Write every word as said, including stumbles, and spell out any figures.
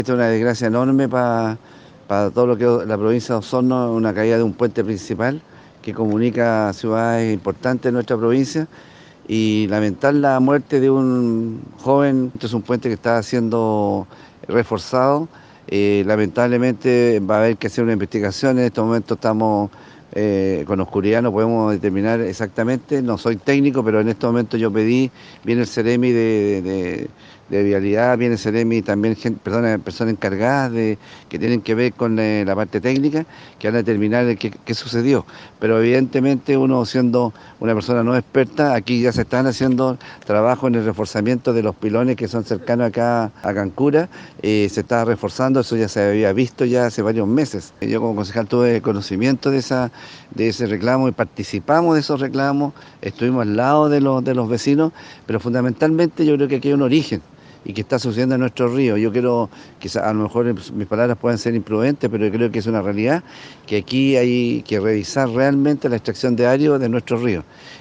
Esta es una desgracia enorme para todo lo que es la provincia de Osorno, una caída de un puente principal que comunica ciudades importantes de nuestra provincia y lamentar la muerte de un joven. Este es un puente que está siendo reforzado. Eh, lamentablemente va a haber que hacer una investigación. En este momento estamos eh, con oscuridad, no podemos determinar exactamente. No soy técnico, pero en este momento yo pedí, viene el Ceremi de, de, de Vialidad, viene el Ceremi también, gente, personas, personas encargadas de, que tienen que ver con eh, la parte técnica, que van a determinar qué, qué sucedió. Pero evidentemente uno siendo una persona no experta, aquí ya se están haciendo trabajos en el reforzamiento de los pilones que son cercanos acá a Cancura, eh, se está reforzando, eso ya se había visto ya hace varios meses. Yo como concejal tuve conocimiento de, esa, de ese reclamo y participamos de esos reclamos, estuvimos al lado de los, de los vecinos, pero fundamentalmente yo creo que aquí hay un origen y que está sucediendo en nuestro río. Yo quiero, quizás a lo mejor mis palabras pueden ser imprudentes, pero yo creo que es una realidad que aquí hay que revisar realmente la extracción de ario de nuestro río.